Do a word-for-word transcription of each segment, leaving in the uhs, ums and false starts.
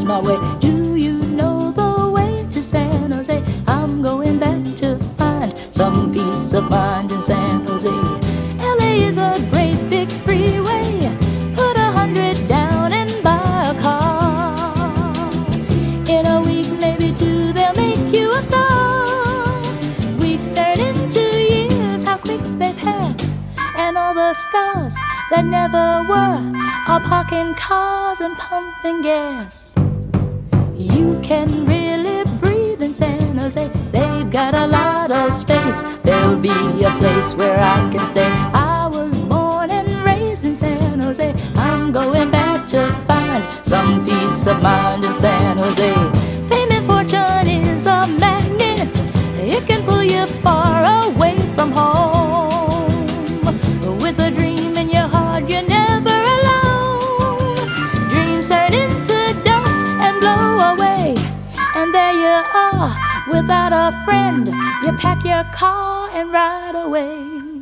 my way. Do you know the way to San Jose? I'm going back to find some peace of mind in San Jose. L A is a great big freeway. Put a hundred down and buy a car. In a week, maybe two, they'll make you a star. Weeks turn into years, how quick they pass. And all the stars that never were are parking cars and pumping gas. You can really breathe in San Jose. They've got a lot of space. There'll be a place where I can stay. I was born and raised in San Jose. I'm going back to find some peace of mind in San Jose. Fame and fortune is a magnet. It can pull you far away from home. With a dream in your heart, you're never alone. Dreams turn into dust and blow away. And there you are, without a friend. You pack your car and ride away.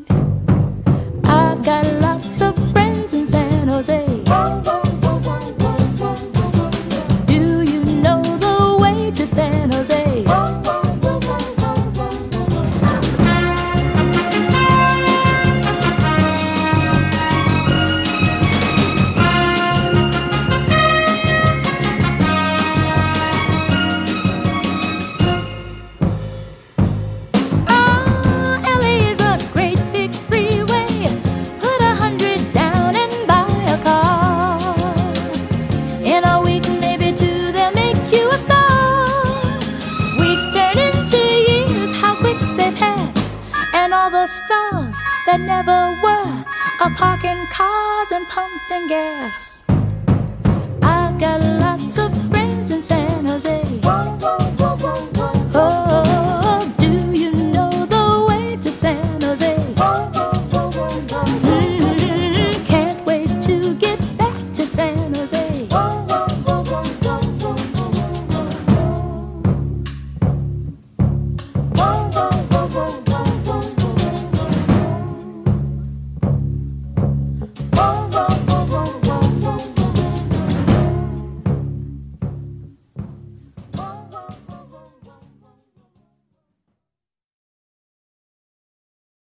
I've got lots of friends in San Jose. Do you know the way to San Jose? Stars that never were are parking cars and pumping gas. I've got lots of friends.